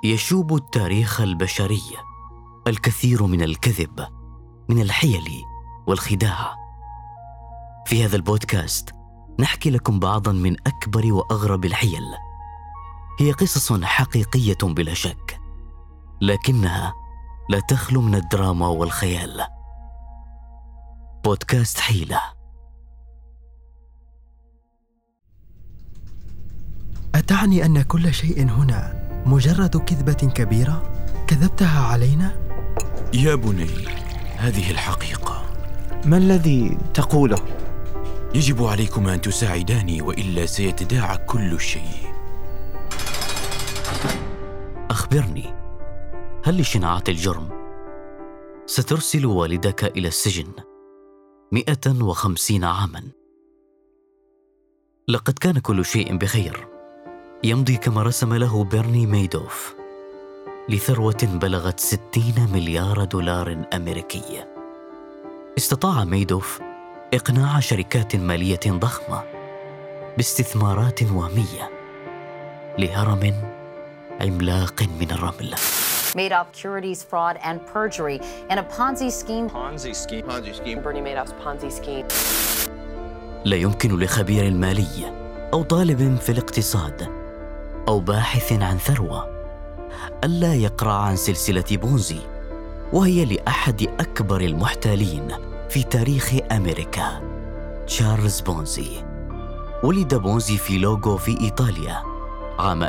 يشوب التاريخ البشري الكثير من الكذب، من الحيل والخداع. في هذا البودكاست نحكي لكم بعضاً من أكبر وأغرب الحيل. هي قصص حقيقية بلا شك، لكنها لا تخلو من الدراما والخيال. بودكاست حيلة. أتعني أن كل شيء هنا مجرد كذبة كبيرة كذبتها علينا؟ يا بني، هذه الحقيقة. ما الذي تقوله؟ يجب عليكم أن تساعداني، وإلا سيتداعى كل شيء. أخبرني، هل لشناعة الجرم سترسل والدك إلى السجن 150 عاماً؟ لقد كان كل شيء بخير، يمضي كما رسم له بيرني ميدوف لثروة بلغت 60 مليار دولار أمريكي. استطاع ميدوف إقناع شركات مالية ضخمة باستثمارات وهمية لهرم عملاق من الرمل. Madoff securities fraud and perjury and a Ponzi scheme. Bernie Madoff's Ponzi scheme. لا يمكن لخبير مالي أو طالب في الاقتصاد أو باحث عن ثروة ألا يقرأ عن سلسلة بونزي، وهي لأحد أكبر المحتالين في تاريخ أمريكا، تشارلز بونزي. ولد بونزي في لوغو في إيطاليا عام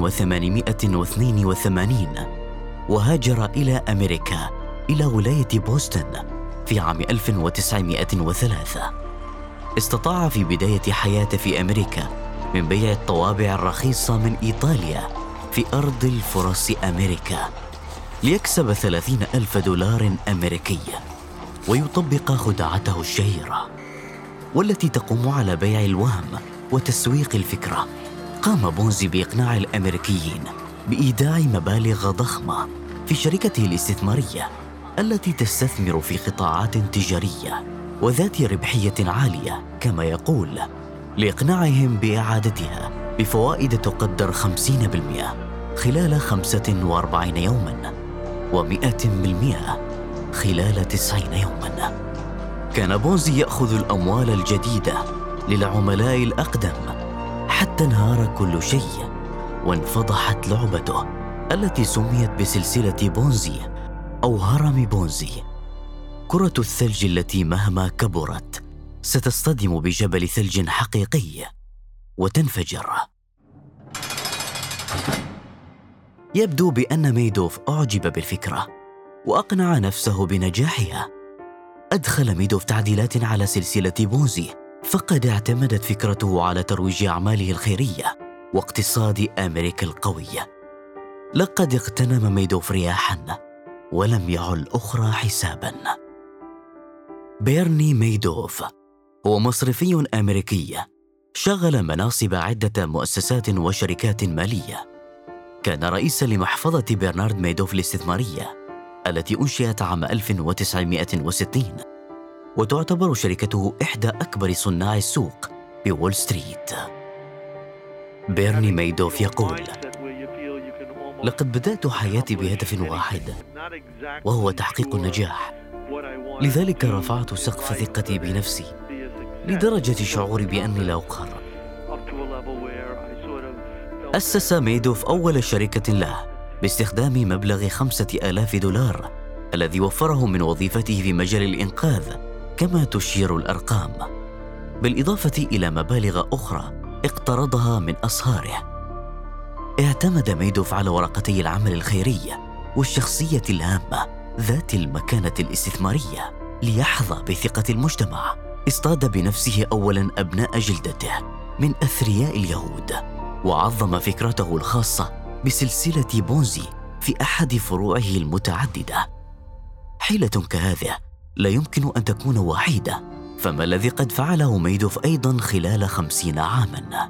1882، وهاجر إلى أمريكا إلى ولاية بوسطن في عام 1903. استطاع في بداية حياته في أمريكا من بيع الطوابع الرخيصة من إيطاليا في أرض الفرص أمريكا ليكسب 30,000 دولار أمريكي، ويطبق خدعته الشهيرة والتي تقوم على بيع الوهم وتسويق الفكرة. قام بونزي بإقناع الأمريكيين بإيداع مبالغ ضخمة في شركته الاستثمارية التي تستثمر في قطاعات تجارية وذات ربحية عالية كما يقول، لإقناعهم بإعادتها بفوائد تقدر 50% خلال 45 يوماً و100% خلال 90 يوماً. كان بونزي يأخذ الأموال الجديدة للعملاء الأقدم حتى انهار كل شيء وانفضحت لعبته التي سميت بسلسلة بونزي أو هرم بونزي. كرة الثلج التي مهما كبرت ستصطدم بجبل ثلج حقيقي وتنفجر. يبدو بأن ميدوف أعجب بالفكرة وأقنع نفسه بنجاحها. أدخل ميدوف تعديلات على سلسلة بونزي، فقد اعتمدت فكرته على ترويج أعماله الخيرية واقتصاد أمريكا القوي. لقد اغتنم ميدوف رياحاً ولم يعل أخرى حساباً. بيرني ميدوف هو مصرفي أمريكي شغل مناصب عدة مؤسسات وشركات مالية. كان رئيساً لمحفظة برنارد ميدوف الاستثمارية التي أنشئت عام 1960، وتعتبر شركته إحدى أكبر صناع السوق بول ستريت. بيرني ميدوف يقول: لقد بدأت حياتي بهدف واحد، وهو تحقيق النجاح. لذلك رفعت سقف ثقتي بنفسي لدرجة شعوري بأني لا أقهر. أسس ميدوف أول شركة له باستخدام مبلغ 5,000 دولار الذي وفره من وظيفته في مجال الإنقاذ كما تشير الأرقام، بالإضافة إلى مبالغ أخرى اقترضها من أصهاره. اعتمد ميدوف على ورقتي العمل الخيري والشخصية الهامة ذات المكانة الاستثمارية ليحظى بثقة المجتمع. اصطاد بنفسه أولاً أبناء جلدته من أثرياء اليهود، وعظم فكرته الخاصة بسلسلة بونزي في أحد فروعه المتعددة. حيلة كهذه لا يمكن أن تكون وحيدة، فما الذي قد فعله ميدوف أيضاً خلال 50 عاماً؟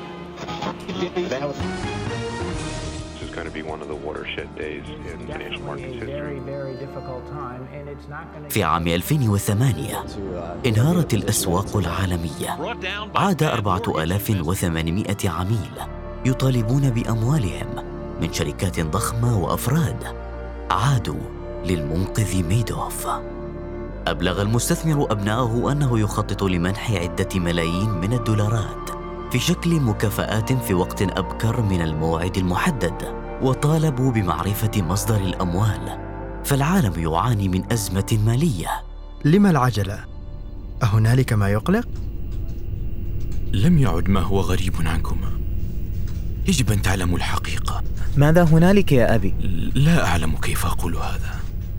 في عام 2008 انهارت الأسواق العالمية. عاد 4,800 عميل يطالبون بأموالهم من شركات ضخمة وأفراد عادوا للمنقذ ميدوف. أبلغ المستثمر أبنائه أنه يخطط لمنح عدة ملايين من الدولارات في شكل مكافآت في وقت أبكر من الموعد المحدد، وطالبوا بمعرفة مصدر الأموال، فالعالم يعاني من أزمة مالية. لما العجلة؟ أهنالك ما يقلق؟ لم يعد ما هو غريب عنكم. يجب أن تعلموا الحقيقة. ماذا هنالك يا أبي؟ لا أعلم كيف أقول هذا.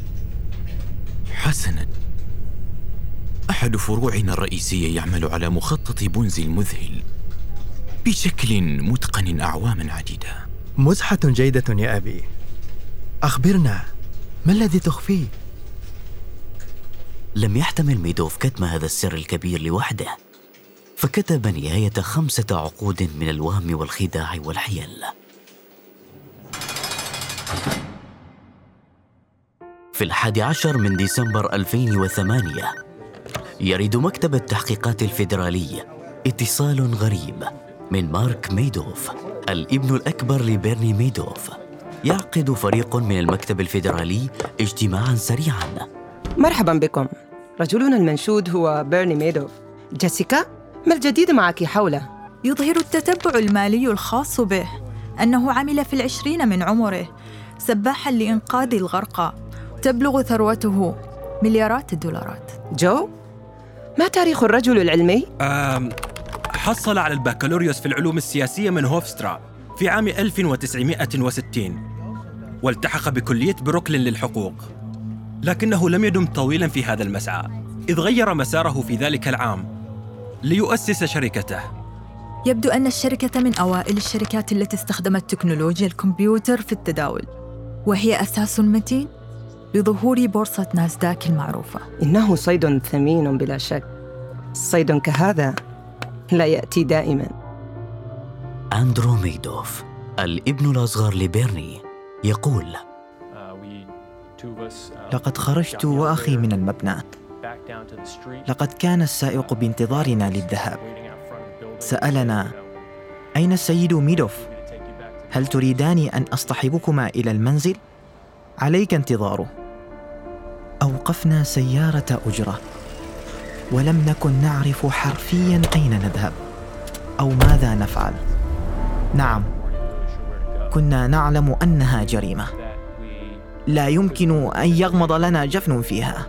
حسناً، أحد فروعنا الرئيسية يعمل على مخطط بونزي المذهل بشكل متقن أعواماً عديدة. مزحة جيدة يا أبي. أخبرنا، ما الذي تخفيه؟ لم يحتمل ميدوف كتم هذا السر الكبير لوحده، فكتب نهاية 5 عقود من الوهم والخداع والحيل. في 11 من ديسمبر 2008 يرد مكتب التحقيقات الفيدرالي اتصال غريب من مارك ميدوف، الابن الأكبر لبيرني ميدوف. يعقد فريق من المكتب الفيدرالي اجتماعاً سريعاً. مرحباً بكم. رجلنا المنشود هو بيرني ميدوف. جيسيكا، ما الجديد معك حوله؟ يظهر التتبع المالي الخاص به أنه عمل في 20 من عمره سباحاً لإنقاذ الغرقى، تبلغ ثروته مليارات الدولارات. جو، ما تاريخ الرجل العلمي؟ حصل على البكالوريوس في العلوم السياسية من هوفسترا في عام 1960، والتحق بكلية بروكلين للحقوق، لكنه لم يدم طويلاً في هذا المسعى، إذ غير مساره في ذلك العام ليؤسس شركته. يبدو أن الشركة من أوائل الشركات التي استخدمت تكنولوجيا الكمبيوتر في التداول، وهي أساس متين لظهور بورصة ناسداك المعروفة. إنه صيد ثمين بلا شك. صيد كهذا لا يأتي دائماً. أندرو ميدوف، الابن الأصغر لبيرني، يقول: لقد خرجت وأخي من المبنى. لقد كان السائق بانتظارنا للذهاب. سألنا: أين السيد ميدوف؟ هل تريدان أن أصطحبكما إلى المنزل؟ عليك انتظاره. أوقفنا سيارة أجرة، ولم نكن نعرف حرفياً أين نذهب أو ماذا نفعل. نعم، كنا نعلم أنها جريمة لا يمكن أن يغمض لنا جفن فيها.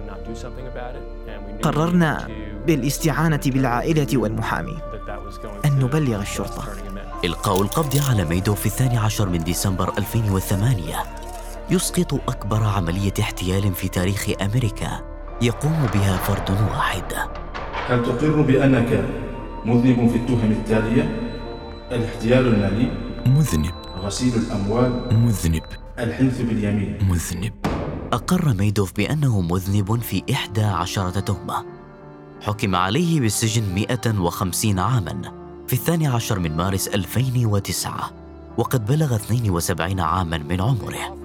قررنا بالاستعانة بالعائلة والمحامي أن نبلغ الشرطة. إلقاء القبض على ميدوف في 12 من ديسمبر 2008 يسقط أكبر عملية احتيال في تاريخ أمريكا يقوم بها فرد واحد. هل تقر بأنك مذنب في التهم التالية؟ الاحتيال المالي مذنب، غسيل الأموال مذنب، الحنث باليمين مذنب. أقر ميدوف بأنه مذنب في 11 تهمة. حكم عليه بالسجن 150 عاماً في 12 من مارس 2009، وقد بلغ 72 عاماً من عمره.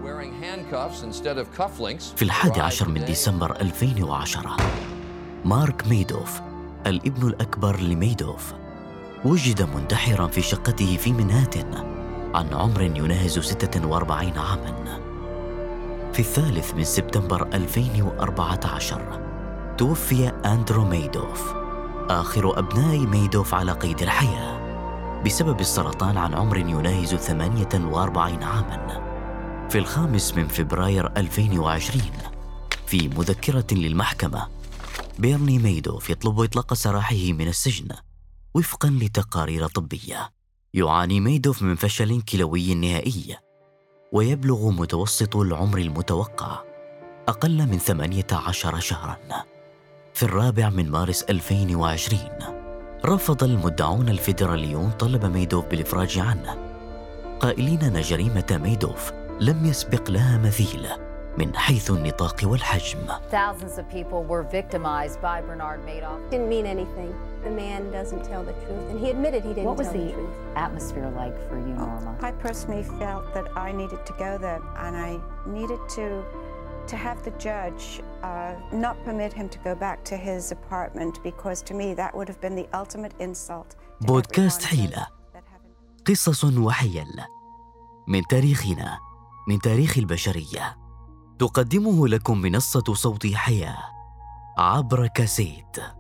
في 11 من ديسمبر 2010 مارك ميدوف، الابن الأكبر لميدوف، وجد منتحراً في شقته في منهاتن عن عمر يناهز 46 عاماً. في 3 من سبتمبر 2014 توفي أندرو ميدوف، آخر أبناء ميدوف على قيد الحياة، بسبب السرطان عن عمر يناهز 48 عاماً. في 5 من فبراير 2020 في مذكرة للمحكمة، بيرني ميدوف يطلب إطلاق سراحه من السجن وفقاً لتقارير طبية. يعاني ميدوف من فشل كلوي نهائي، ويبلغ متوسط العمر المتوقع أقل من 18 شهراً. في 4 من مارس 2020 رفض المدعون الفيدراليون طلب ميدوف بالإفراج عنه، قائلين أن جريمة ميدوف لم يسبق لها مثيل من حيث النطاق والحجم. Thousands of people were victimized by Bernard Madoff. Didn't mean anything. The man doesn't tell the truth, and he admitted he didn't What was tell the the truth. atmosphere like for you, Norma? I personally felt that I needed to go there, and I needed to have the judge not permit him to go back to his apartment, because to me that would have been the ultimate insult. بودكاست حيلة، قصص وحيل من تاريخنا، من تاريخ البشرية، تقدمه لكم منصة صوت حياة عبر كاسيت.